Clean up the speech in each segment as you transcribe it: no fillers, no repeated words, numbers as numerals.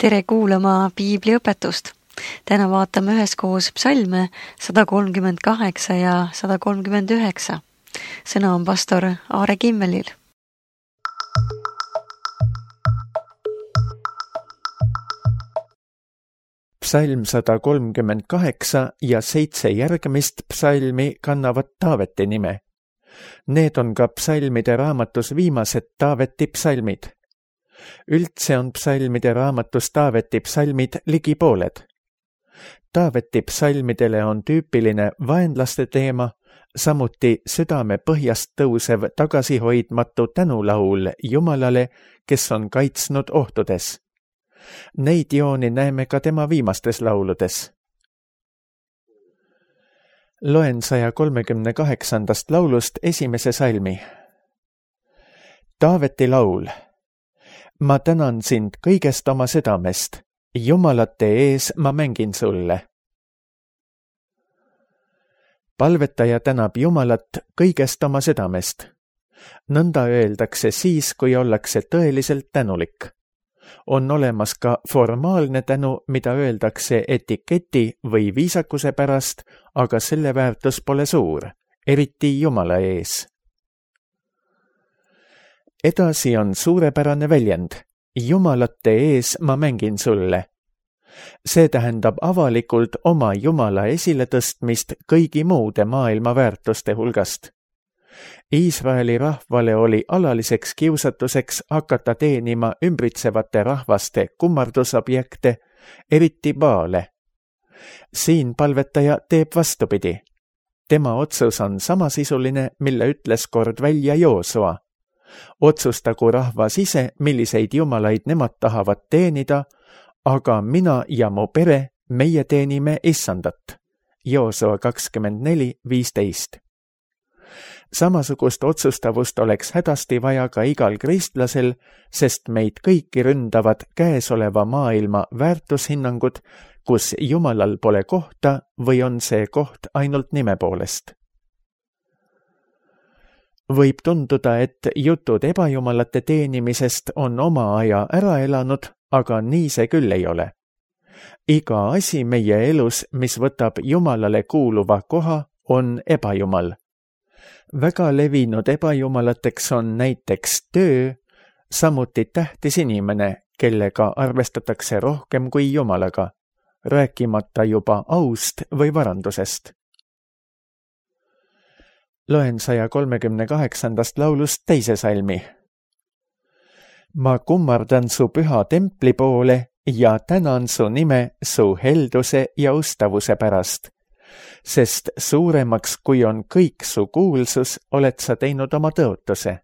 Tere kuulama piibliõpetust! Täna vaatame üheskoos psalme 138 ja 139. Sõna on pastor Aare Kimmelil. Psalm 138 ja 7 järgmist psalmi kannavad Taaveti nime. Need on ka psalmide raamatus viimased Taaveti psalmid. Üldse on psalmide raamatus Taaveti psalmid ligi pooled. Taaveti psalmidele on tüüpiline vaenlaste teema, samuti südame põhjast tõusev tagasihoidmatu tänulaul Jumalale, kes on kaitsnud ohtudes. Neid jooni näeme ka tema viimastes lauludes. Loen 138. laulust esimese salmi. Taaveti laul. Ma tänan sind kõigest oma südamest, jumalate ees ma mängin sulle. Palvetaja tänab Jumalat kõigest oma südamest. Nõnda öeldakse siis, kui ollakse tõeliselt tänulik. On olemas ka formaalne tänu, mida öeldakse etiketi või viisakuse pärast, aga selle väärtus pole suur, eriti Jumala ees. Edasi on suurepärane väljend. Jumalate ees ma mängin sulle. See tähendab avalikult oma Jumala esiletõstmist kõigi muude maailma väärtuste hulgast. Iisraeli rahvale oli alaliseks kiusatuseks hakata teenima ümbritsevate rahvaste kummardusobjekte, eriti Baale. Siin palvetaja teeb vastupidi. Tema otsus on samasisuline, mille ütles kord välja Joosua. Otsustagu rahvas ise, milliseid jumalaid nemad tahavad teenida, aga mina ja mu pere, meie teenime Issandat. Joosua 24:15. Samasugust otsustavust oleks hädasti vaja ka igal kristlasel, sest meid kõiki ründavad käesoleva maailma väärtushinnangud, kus Jumalal pole kohta või on see koht ainult nime poolest. Võib tunduda, et jutud ebajumalate teenimisest on oma aja ära elanud, aga nii see küll ei ole. Iga asi meie elus, mis võtab Jumalale kuuluva koha, on ebajumal. Väga levinud ebajumalateks on näiteks töö, samuti tähtis inimene, kellega arvestatakse rohkem kui Jumalaga, rääkimata juba aust või varandusest. Loen 138. laulust teise salmi. Ma kummardan su püha templi poole ja tänan su nime su helduse ja ustavuse pärast, sest suuremaks kui on kõik su kuulsus, oled sa teinud oma tõotuse.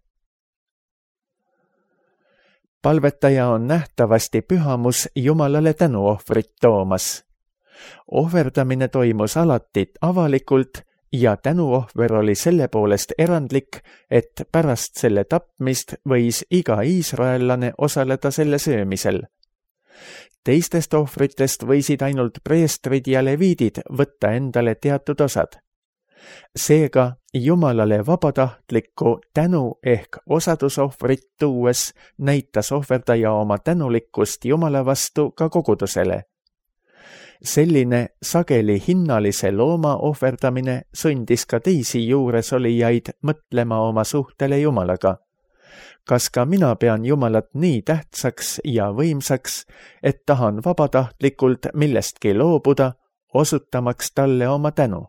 Palvetaja on nähtavasti pühamus Jumalale tänuohvrit toomas. Ohverdamine toimus alati avalikult ja tänuohver oli selle poolest erandlik, et pärast selle tapmist võis iga iisraellane osaleda selle söömisel. Teistest ohvritest võisid ainult preestrid ja leviidid võtta endale teatud osad. Seega Jumalale vabatahtlikku tänu ehk osadusohvrit tuues näitas ohverdaja oma tänulikkust Jumala vastu ka kogudusele. Selline sageli hinnalise looma ohverdamine sundis ka teisi juuresolijaid mõtlema oma suhtele Jumalaga. Kas ka mina pean Jumalat nii tähtsaks ja võimsaks, et tahan vabatahtlikult millestki loobuda, osutamaks talle oma tänu?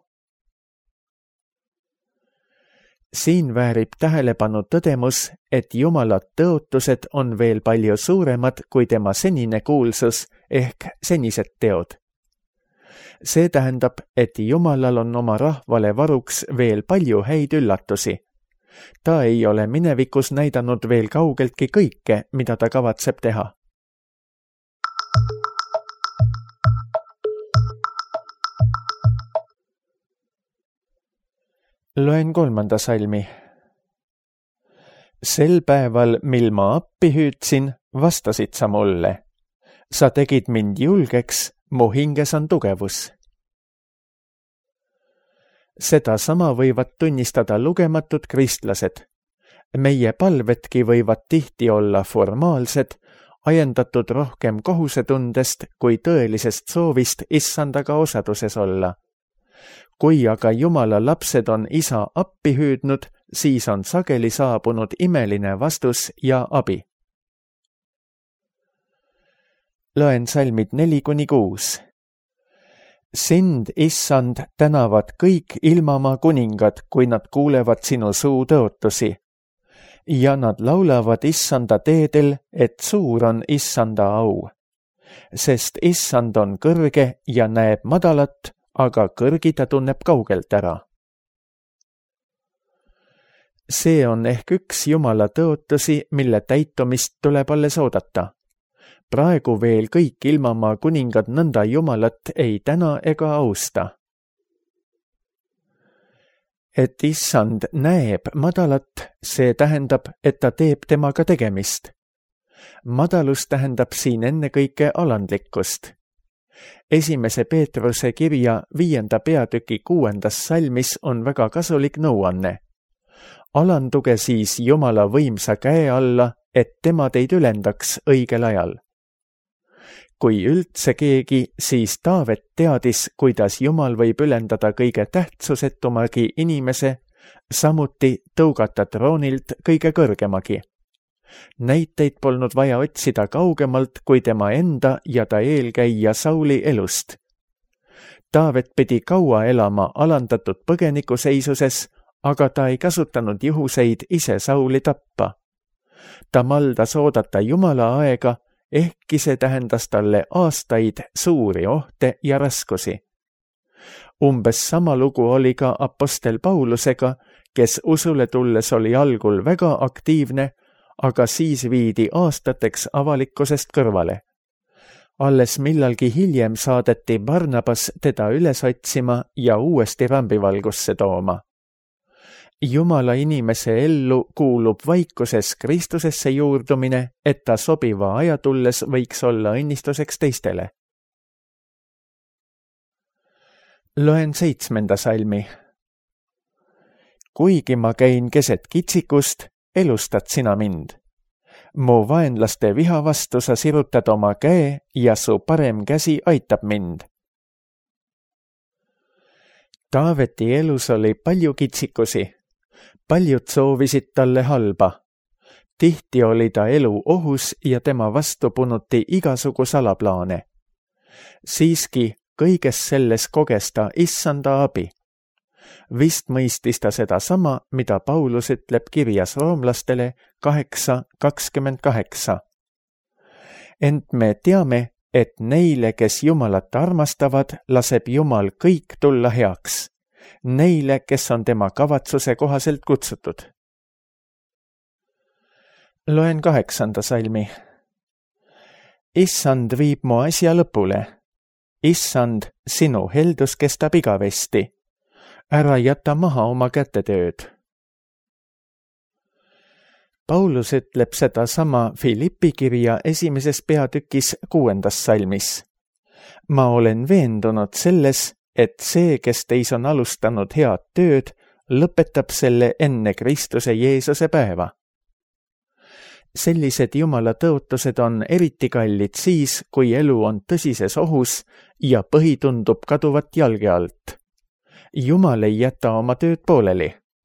Siin väärib tähelepanu tõdemus, et Jumala tõotused on veel palju suuremad kui tema senine kuulsus ehk senised teod. See tähendab, et Jumalal on oma rahvale varuks veel palju häid üllatusi. Ta ei ole minevikus näidanud veel kaugeltki kõike, mida ta kavatseb teha. Loen 3. salmi. Sel päeval, mil ma appi hüüdsin, vastasid sa mulle. Sa tegid mind julgeks, mu hinges on tugevus. Seda sama võivad tunnistada lugematud kristlased. Meie palvedki võivad tihti olla formaalsed, ajendatud rohkem kohusetundest kui tõelisest soovist issandaga osaduses olla. Kui aga Jumala lapsed on isa appi hüüdnud, siis on sageli saabunud imeline vastus ja abi. Loen salmid 4-6. Sind, issand, tänavad kõik ilmamaa kuningad, kui nad kuulevad sinu suu tõotusi. Ja nad laulavad issanda teedel, et suur on issanda au. Sest issand on kõrge ja näeb madalat, aga kõrgi ta tunneb kaugelt ära. See on ehk üks Jumala tõotusi, mille täitumist tuleb alles oodata. Praegu veel kõik ilmamaa kuningad nõnda Jumalat ei täna ega austa. Et issand näeb madalat, see tähendab, et ta teeb temaga tegemist. Madalus tähendab siin ennekõike alandlikkust. 1. Peetruse kirja 5. peatüki 6. salmis on väga kasulik nõuanne. Alanduge siis Jumala võimsa käe alla, et tema teid ülendaks õigel ajal. Kui üldse keegi, siis Taavet teadis, kuidas Jumal võib ülendada kõige tähtsusetumagi inimese, samuti tõugata troonilt kõige kõrgemagi. Näiteid polnud vaja otsida kaugemalt kui tema enda ja ta eelkäija Sauli elust. Taavet pidi kaua elama alandatud põgenikuseisuses, aga ta ei kasutanud juhuseid ise Sauli tappa. Ta maldas oodata Jumala aega, ehkki see tähendas talle aastaid suuri ohte ja raskusi. Umbes sama lugu oli ka apostel Paulusega, kes usule tulles oli algul väga aktiivne, aga siis viidi aastateks avalikkusest kõrvale. Alles millalgi hiljem saadeti Barnabas teda üles otsima ja uuesti rambivalgusse tooma. Jumala inimese ellu kuulub vaikuses Kristusesse juurdumine, et ta sobiva aja tulles võiks olla õnnistuseks teistele. Loen 7. salmi. Kuigi ma käin keset kitsikust, elustad sina mind. Mu vaenlaste viha vastu sa sirutad oma käe ja su parem käsi aitab mind. Taaveti elus oli palju kitsikusi. Paljud soovisid talle halba. Tihti oli ta elu ohus ja tema vastu punuti igasugu salaplaane. Siiski kõiges selles koges ta issanda abi. Vist mõistis ta seda sama, mida Paulus ütleb kirjas roomlastele 8:28. Ent me teame, et neile, kes Jumalat armastavad, laseb Jumal kõik tulla heaks. Neile, kes on tema kavatsuse kohaselt kutsutud. Loen 8. salmi. Issand viib mu asja lõpule. Issand, sinu heldus kestab igavesti. Ära jäta maha oma kätetööd. Paulus ütleb seda sama Filippi kirja 1. peatükis 6. salmis. Ma olen veendunud selles, et see, kes teis on alustanud head tööd, lõpetab selle enne Kristuse Jeesuse päeva. Sellised Jumala tõotused on eriti kallid siis, kui elu on tõsises ohus ja põhi tundub kaduvat jalge alt. Jumal ei jäta oma tööd pooleli.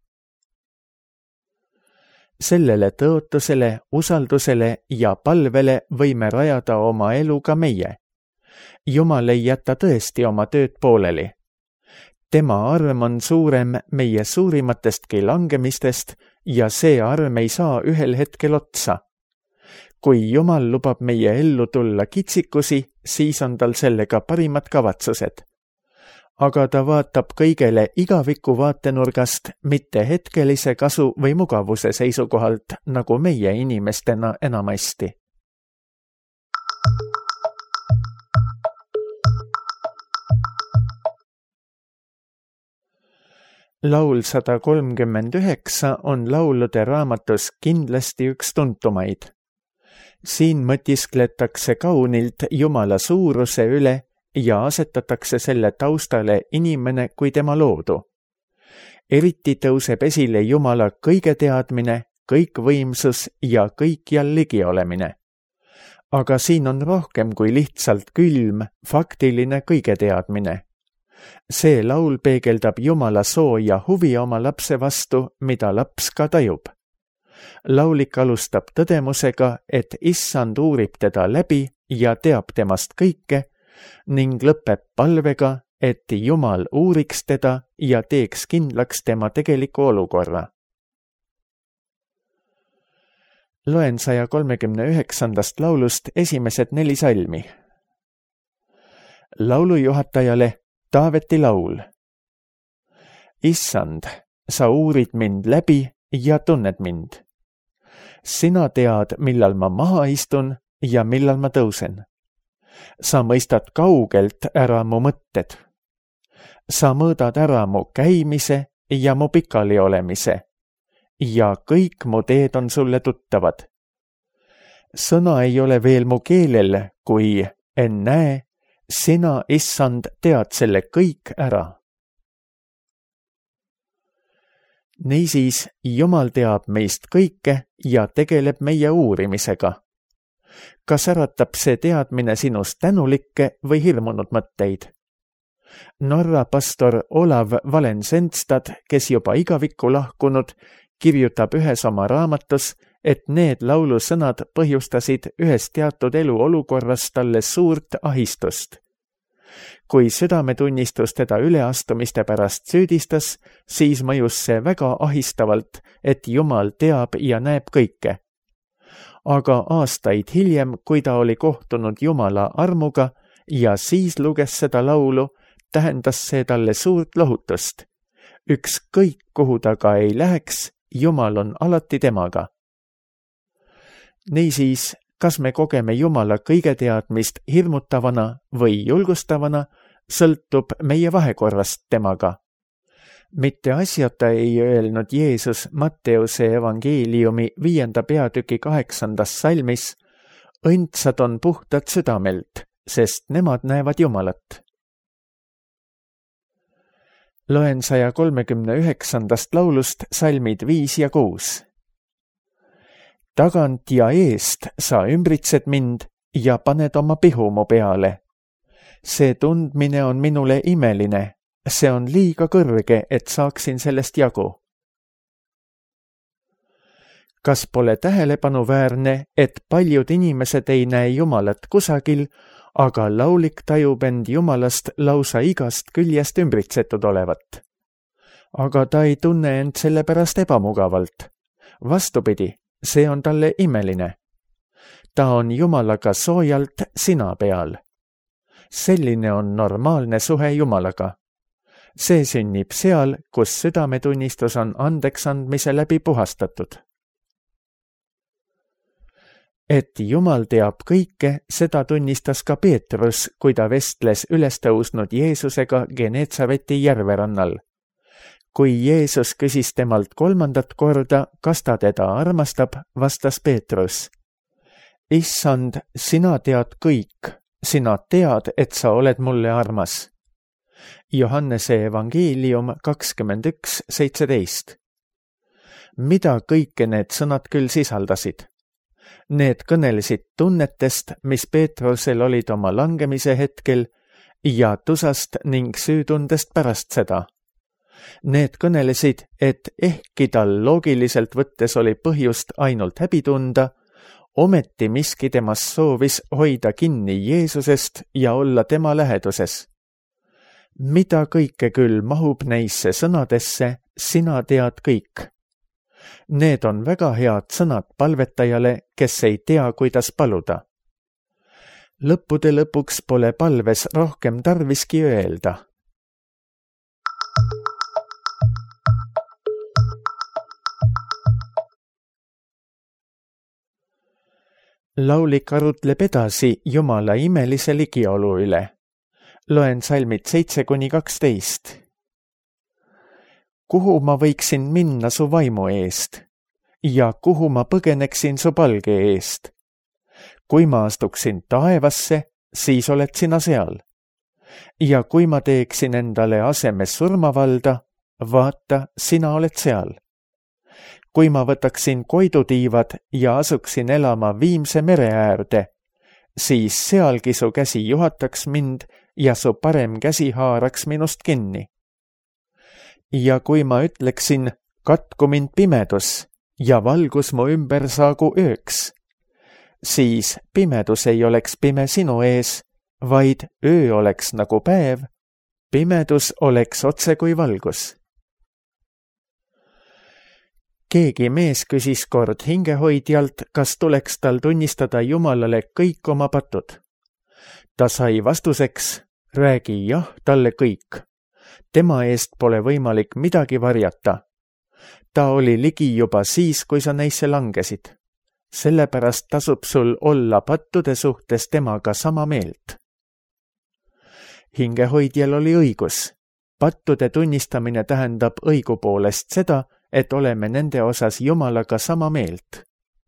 Sellele tõotusele, usaldusele ja palvele võime rajada oma elu ka meie. Jumal ei jäta tõesti oma tööd pooleli. Tema arm on suurem meie suurimatestki langemistest ja see arm ei saa ühel hetkel otsa. Kui Jumal lubab meie ellu tulla kitsikusi, siis on tal sellega parimad kavatsused. Aga ta vaatab kõigele igaviku vaatenurgast, mitte hetkelise kasu või mugavuse seisukohalt, nagu meie inimestena enamasti. Laul 139 on laulude raamatus kindlasti üks tuntumaid. Siin mõtiskletakse kaunilt Jumala suuruse üle ja asetatakse selle taustale inimene kui tema loodu. Eriti tõuseb esile Jumala kõige teadmine, kõikvõimsus ja kõikjal ligi olemine. Aga siin on rohkem kui lihtsalt külm, faktiline kõigeteadmine. See laul peegeldab Jumala soo ja huvi oma lapse vastu, mida laps ka tajub. Laulik alustab tõdemusega, et Issand uurib teda läbi ja teab temast kõike ning lõpeb palvega, et Jumal uuriks teda ja teeks kindlaks tema tegeliku olukorra. Loen 139. laulust esimesed 4 salmi. Laulujuhatajale Taaveti laul. Issand, sa uurid mind läbi ja tunned mind. Sina tead, millal ma maha istun ja millal ma tõusen. Sa mõistad kaugelt ära mu mõtted. Sa mõõdad ära mu käimise ja mu pikali olemise. Ja kõik mu teed on sulle tuttavad. Sõna ei ole veel mu keelel, kui ennäe, sina, Issand, tead selle kõik ära. Niisiis, Jumal teab meist kõike ja tegeleb meie uurimisega. Kas äratab see teadmine sinus tänulikke või hirmunud mõtteid? Norra pastor Olav Valensenstad, kes juba igavikku lahkunud, kirjutab ühes oma raamatus, et need laulusõnad põhjustasid ühes teatud eluolukorras talle suurt ahistust. Kui südametunnistus teda üleastumiste pärast süüdistas, siis mõjus see väga ahistavalt, et Jumal teab ja näeb kõike. Aga aastaid hiljem, kui ta oli kohtunud Jumala armuga ja siis luges seda laulu, tähendas see talle suurt lohutust. Ükskõik, kuhu ta ka ei läheks, Jumal on alati temaga. Niisiis, kas me kogeme Jumala kõigeteadmist hirmutavana või julgustavana, sõltub meie vahekorrast temaga. Mitte asjata ei öelnud Jeesus Matteuse evangeeliumi 5. peatüki 8. salmis, õndsad on puhtad südamelt, sest nemad näevad Jumalat. Loen 139. laulust salmid 5 ja 6. Tagant ja eest sa ümbritsed mind ja paned oma pihu mu peale. See tundmine on minule imeline, see on liiga kõrge, et saaksin sellest jagu. Kas pole tähelepanuväärne, et paljud inimesed ei näe Jumalat kusagil, aga laulik tajub end Jumalast lausa igast küljest ümbritsetud olevat. Aga ta ei tunne end selle pärast ebamugavalt. Vastupidi, see on talle imeline. Ta on Jumalaga soojalt sina peal. Selline on normaalne suhe Jumalaga. See sünnib seal, kus südametunnistus on andeks andmise läbi puhastatud. Et Jumal teab kõike, seda tunnistas ka Peetrus, kui ta vestles ülestõusnud Jeesusega Genetsareti järverannal. Kui Jeesus küsis temalt 3. korda, kas ta teda armastab, vastas Peetrus: Issand, sina tead kõik, sina tead, et sa oled mulle armas. Johannese evangeelium 21:17. Mida kõike need sõnad küll sisaldasid? Need kõnelesid tunnetest, mis Peetrusel olid oma langemise hetkel, ja tusast ning süütundest pärast seda. Need kõnelesid, et ehkki tal loogiliselt võttes oli põhjust ainult häbi tunda, ometi miski temas soovis hoida kinni Jeesusest ja olla tema läheduses. Mida kõike küll mahub neisse sõnadesse, sina tead kõik. Need on väga head sõnad palvetajale, kes ei tea, kuidas paluda. Lõppude lõpuks pole palves rohkem tarviski öelda. Laulik arutleb edasi Jumala imelise ligiolu üle. Loen salmid 7-12. Kuhu ma võiksin minna su vaimu eest ja kuhu ma põgeneksin su palge eest? Kui ma astuksin taevasse, siis oled sina seal. Ja kui ma teeksin endale aseme surmavalda, vaata, sina oled seal. Kui ma võtaksin koidutiivad ja asuksin elama Viimse mere äärde, siis sealgi su käsi juhataks mind ja su parem käsi haaraks minust kinni. Ja kui ma ütleksin, katku mind pimedus ja valgus mu ümber saagu ööks, siis pimedus ei oleks pime sinu ees, vaid öö oleks nagu päev, pimedus oleks otse kui valgus. Keegi mees küsis kord hingehoidjalt, kas tuleks tal tunnistada Jumalale kõik oma patud. Ta sai vastuseks, räägi jah talle kõik. Tema eest pole võimalik midagi varjata. Ta oli ligi juba siis, kui sa neisse langesid. Sellepärast tasub sul olla pattude suhtes temaga sama meelt. Hingehoidjal oli õigus. Pattude tunnistamine tähendab õigupoolest seda, et oleme nende osas Jumalaga sama meelt.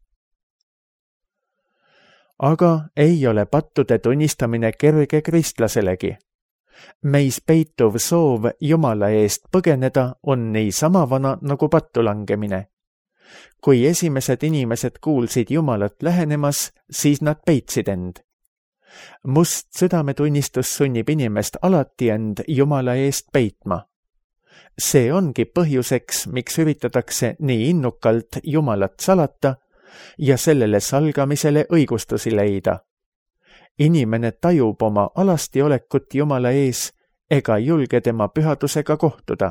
Aga ei ole pattude tunnistamine kerge kristlaselegi. Meis peituv soov Jumala eest põgeneda on nii sama vana nagu pattu langemine. Kui esimesed inimesed kuulsid Jumalat lähenemas, siis nad peitsid end. Must südametunnistus sunnib inimest alati end Jumala eest peitma. See ongi põhjuseks, miks üritatakse nii innukalt Jumalat salata ja sellele salgamisele õigustusi leida. Inimene tajub oma alasti olekut Jumala ees ega julge tema pühadusega kohtuda.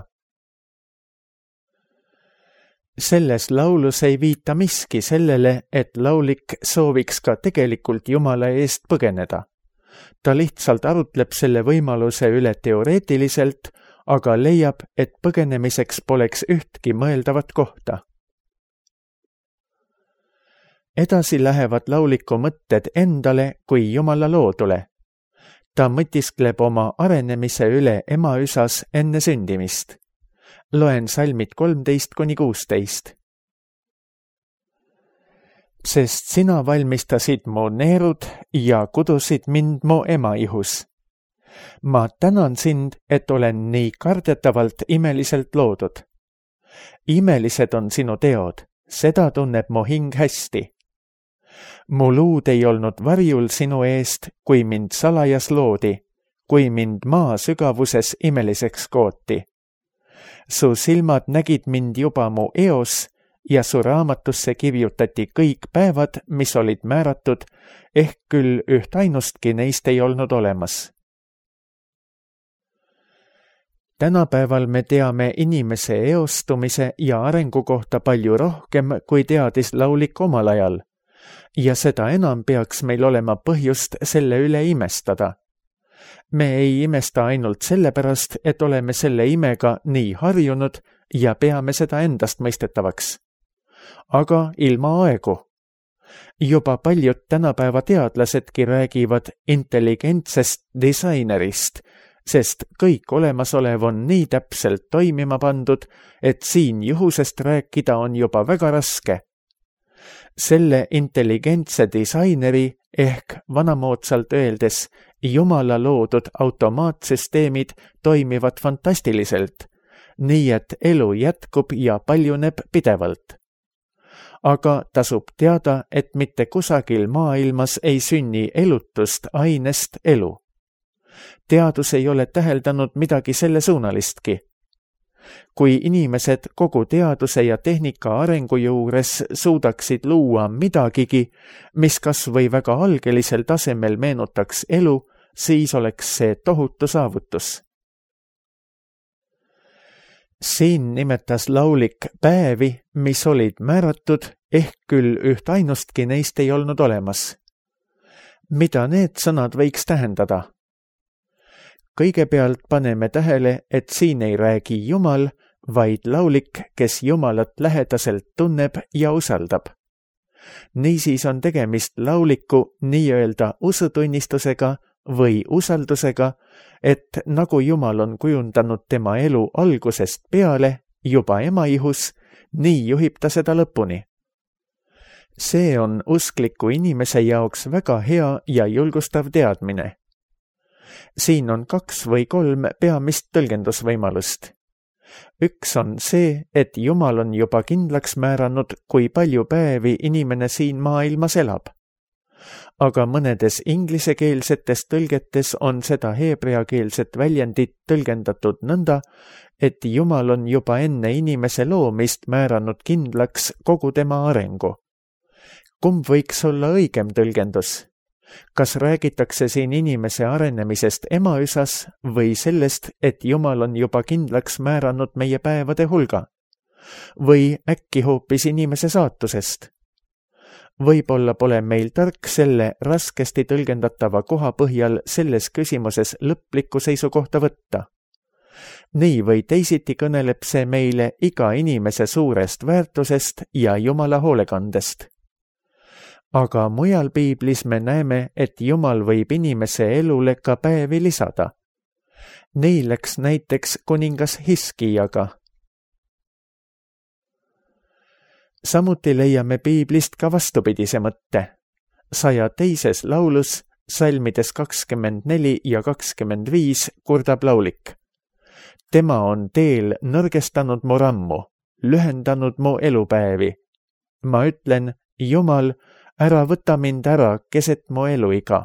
Selles laulus ei viita miski sellele, et laulik sooviks ka tegelikult Jumala eest põgeneda. Ta lihtsalt arutleb selle võimaluse üle teoreetiliselt, aga leiab, et põgenemiseks poleks ühtki mõeldavat kohta. Edasi lähevad lauliku mõtted endale kui Jumala loodule. Ta mõtiskleb oma arenemise üle emaüsas enne sündimist. Loen salmid 13-16. Sest sina valmistasid mu neerud ja kudusid mind mu ema ihus. Ma tänan sind, et olen nii kardetavalt imeliselt loodud. Imelised on sinu teod, seda tunneb mu hing hästi. Mu luud ei olnud varjul sinu eest, kui mind salajas loodi, kui mind maa sügavuses imeliseks kooti. Su silmad nägid mind juba mu eos ja su raamatusse kirjutati kõik päevad, mis olid määratud, ehk küll üht ainustki neist ei olnud olemas. Tänapäeval me teame inimese eostumise ja arengu kohta palju rohkem, kui teadis laulik omal ajal, ja seda enam peaks meil olema põhjust selle üle imestada. Me ei imesta ainult sellepärast, et oleme selle imega nii harjunud ja peame seda endast mõistetavaks. Aga ilma aegu. Juba paljud tänapäeva teadlasedki räägivad intelligentsest disainerist, sest kõik olemasolev on nii täpselt toimima pandud, et siin juhusest rääkida on juba väga raske. Selle intelligentse disaineri ehk vanamoodsalt öeldes Jumala loodud automaatsüsteemid toimivad fantastiliselt, nii et elu jätkub ja paljuneb pidevalt. Aga tasub teada, et mitte kusagil maailmas ei sünni elutust ainest elu. Teadus ei ole täheldanud midagi selle suunalistki. Kui inimesed kogu teaduse ja tehnika arengu juures suudaksid luua midagigi, mis kas või väga algelisel tasemel meenutaks elu, siis oleks see tohutu saavutus. Siin nimetas laulik päevi, mis olid määratud, ehk küll üht ainustki neist ei olnud olemas. Mida need sõnad võiks tähendada? Kõigepealt paneme tähele, et siin ei räägi Jumal, vaid laulik, kes Jumalat lähedaselt tunneb ja usaldab. Niisiis on tegemist lauliku nii-öelda usutunnistusega või usaldusega, et nagu Jumal on kujundanud tema elu algusest peale juba ema ihus, nii juhib ta seda lõpuni. See on uskliku inimese jaoks väga hea ja julgustav teadmine. Siin on 2 või 3 peamist tõlgendusvõimalust. Üks on see, et Jumal on juba kindlaks määranud, kui palju päevi inimene siin maailmas elab. aga mõnedes inglisekeelsetes tõlgetes on seda heebreakeelset väljendit tõlgendatud nõnda, et Jumal on juba enne inimese loomist määranud kindlaks kogu tema arengu. Kumb võiks olla õigem tõlgendus? Kas räägitakse siin inimese arenemisest emaüsas või sellest, et Jumal on juba kindlaks määranud meie päevade hulga? Või äkki hoopis inimese saatusest? Võib-olla pole meil tark selle raskesti tõlgendatava koha põhjal selles küsimuses lõplikku seisukohta võtta. Nii või teisiti kõneleb see meile iga inimese suurest väärtusest ja Jumala hoolekandest. Aga mujal piiblis me näeme, et Jumal võib inimese elule ka päevi lisada. Nii läks näiteks kuningas Hiskiaga. Samuti leiame piiblist ka vastupidise mõtte. 102. laulus, salmides 24 ja 25 kurdab laulik. Tema on teel nõrgestanud mu rammu, lühendanud mu elupäevi. Ma ütlen, Jumal, ära võta mind ära keset mu eluiga.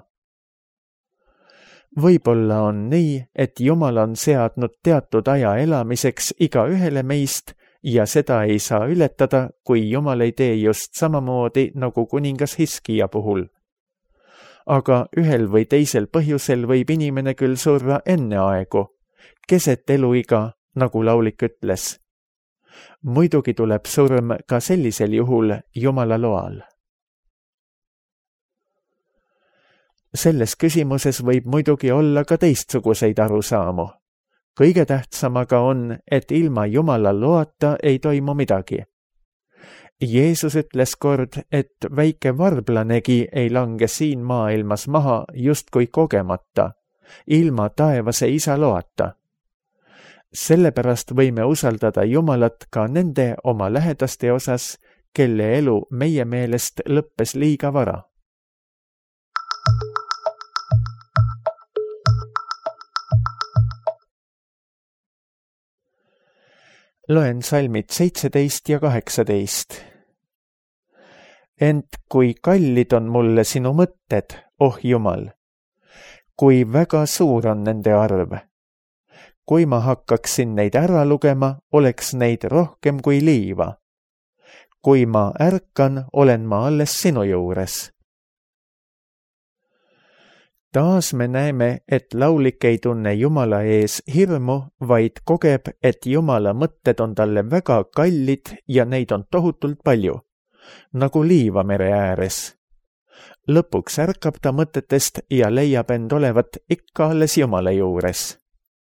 Võib-olla on nii, et Jumal on seadnud teatud aja elamiseks iga ühele meist ja seda ei saa ületada, kui Jumal ei tee just samamoodi nagu kuningas Hiskia puhul. Aga ühel või teisel põhjusel võib inimene küll surra enne aegu, keset eluiga, nagu laulik ütles. Muidugi tuleb surm ka sellisel juhul Jumala loal. Selles küsimuses võib muidugi olla ka teistsuguseid arusaamu. Kõige tähtsam aga on, et ilma Jumala loata ei toimu midagi. Jeesus ütles kord, et väike varblanegi ei lange siin maailmas maha justkui kogemata, ilma taevase isa loata. Sellepärast võime usaldada Jumalat ka nende oma lähedaste osas, kelle elu meie meelest lõppes liiga vara. Loen salmid 17 ja 18. Ent kui kallid on mulle sinu mõtted, oh Jumal, kui väga suur on nende arv. Kui ma hakkaksin neid ära lugema, oleks neid rohkem kui liiva. Kui ma ärkan, olen ma alles sinu juures. Taas me näeme, et laulik ei tunne Jumala ees hirmu, vaid kogeb, et Jumala mõtted on talle väga kallid ja neid on tohutult palju, nagu liiva mere ääres. Lõpuks ärkab ta mõtetest ja leiab end olevat ikka alles Jumala juures.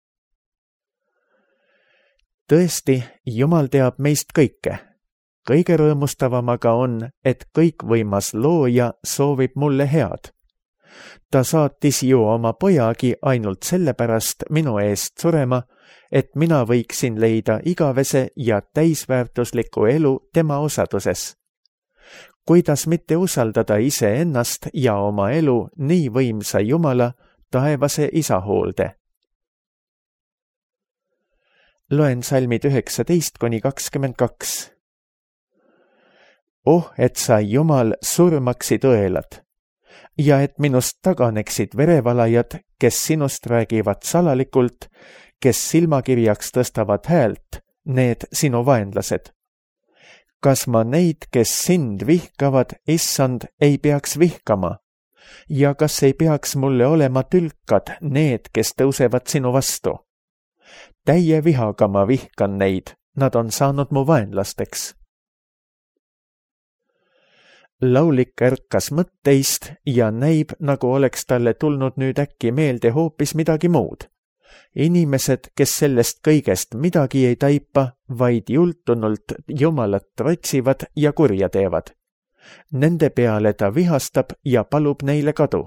Tõesti, Jumal teab meist kõike. Kõige rõõmustavam aga on, et kõikvõimas looja soovib mulle head. Ta saatis ju oma pojagi ainult sellepärast minu eest surema, et mina võiksin leida igavese ja täisväärtusliku elu tema osaduses. Kuidas mitte usaldada iseennast ja oma elu nii võimsa Jumala, taevase isa hoolde. Loen salmid 19–22. Oh, et sa, Jumal, surmaksid õelad ja et minust taganeksid verevalajad, kes sinust räägivad salalikult, kes silmakirjaks tõstavad häält, need sinu vaenlased. Kas ma neid, kes sind vihkavad, issand, ei peaks vihkama? Ja kas ei peaks mulle olema tülkad need, kes tõusevad sinu vastu? Täie vihaga ma vihkan neid, nad on saanud mu vaenlasteks. Laulik ärkas mõtteist ja näib, nagu oleks talle tulnud nüüd äkki meelde hoopis midagi muud. Inimesed, kes sellest kõigest midagi ei taipa, vaid jultunult Jumalat otsivad ja kurja teevad. Nende peale ta vihastab ja palub neile kadu.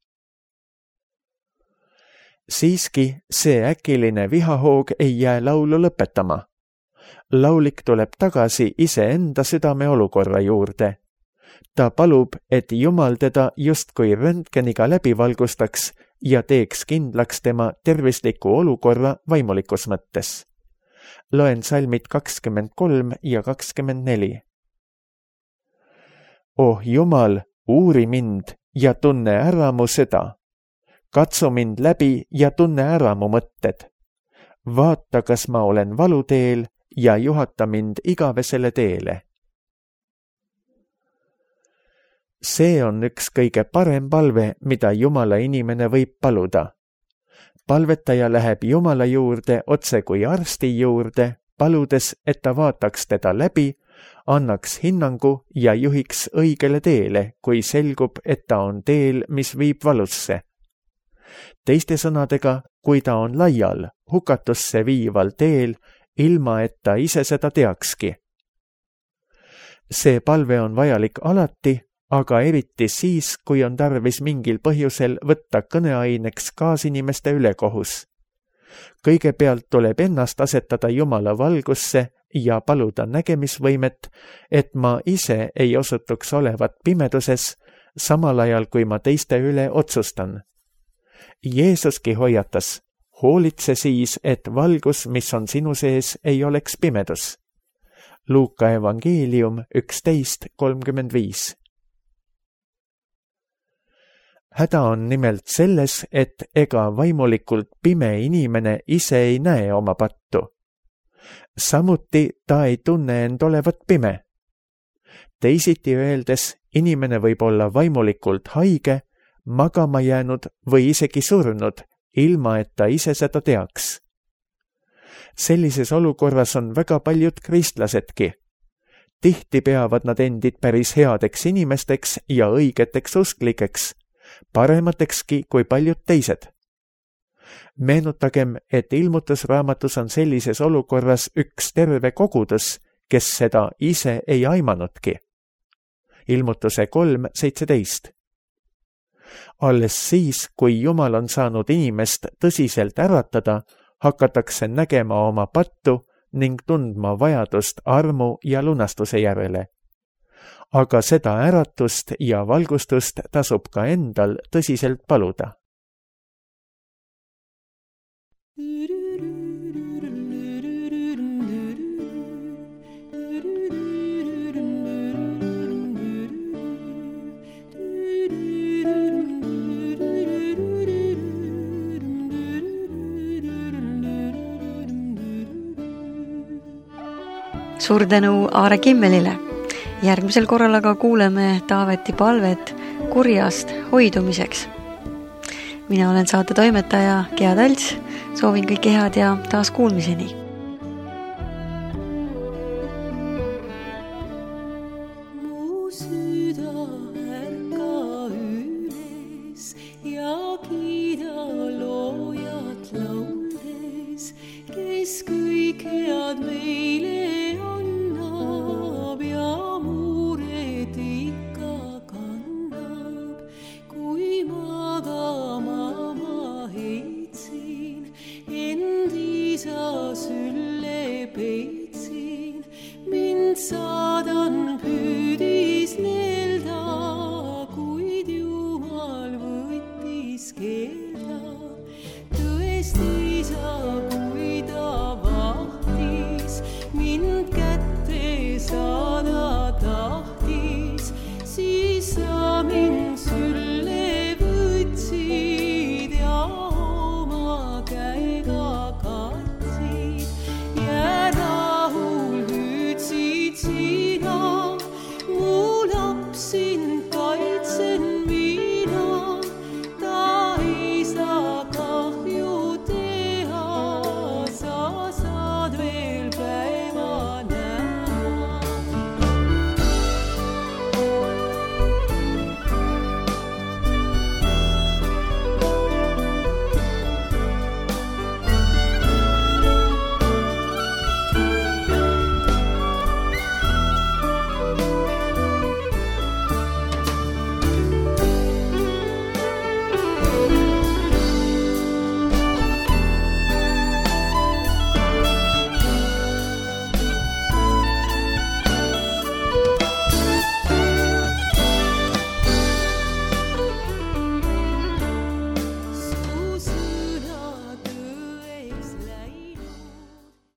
Siiski see äkiline vihahoog ei jää laulu lõpetama. Laulik tuleb tagasi iseenda südame olukorra juurde. Ta palub, et Jumal teda justkui röntgeniga läbi valgustaks ja teeks kindlaks tema tervisliku olukorra vaimulikus mõttes. Loen salmid 23 ja 24. Oh Jumal, uuri mind ja tunne ära mu süda. Katsu mind läbi ja tunne ära mu mõtted. Vaata, kas ma olen valuteel ja juhata mind igavesele teele. See on üks kõige parem palve, mida Jumala inimene võib paluda. Palvetaja läheb Jumala juurde otse kui arsti juurde, paludes, et ta vaataks teda läbi, annaks hinnangu ja juhiks õigele teele, kui selgub, et ta on teel, mis viib valusse. Teiste sõnadega, kui ta on laial, hukatusse viival teel, ilma et ta ise seda teakski. See palve on vajalik alati, aga eriti siis, kui on tarvis mingil põhjusel võtta kõneaineks kaasinimeste ülekohus. Kõigepealt tuleb ennast asetada Jumala valgusse ja paluda nägemisvõimet, et ma ise ei osutuks olevat pimeduses, samal ajal kui ma teiste üle otsustan. Jeesuski hoiatas, hoolitse siis, et valgus, mis on sinu sees, ei oleks pimedus. Luuka evangeelium 11:35. Häda on nimelt selles, et ega vaimulikult pime inimene ise ei näe oma pattu. Samuti ta ei tunne end olevat pime. Teisiti öeldes, inimene võib olla vaimulikult haige, magama jäänud või isegi surnud, ilma et ta ise seda teaks. Sellises olukorras on väga paljud kristlasedki. Tihti peavad nad endid päris headeks inimesteks ja õigeteks usklikeks, parematekski kui paljud teised. Meenutagem, et ilmutusraamatus on sellises olukorras üks terve kogudus, kes seda ise ei aimanudki. Ilmutuse 3:17. Alles siis, kui Jumal on saanud inimest tõsiselt äratada, hakatakse nägema oma pattu ning tundma vajadust armu ja lunastuse järele. Aga seda äratust ja valgustust tasub ka endal tõsiselt paluda. Suur tänu Aare Kimmelile. Järgmisel korral aga kuuleme Taaveti palvet kurjast hoidumiseks. Mina olen saate toimetaja Gea Talts, soovin kõike head ja taas kuulmiseni. Mu süda ärka üles ja kiida loojat lauldes, kes kõik head meile annab ja muured ikka kannab. Kui magama ma heitsin, end isa sülle peitsin, mind sa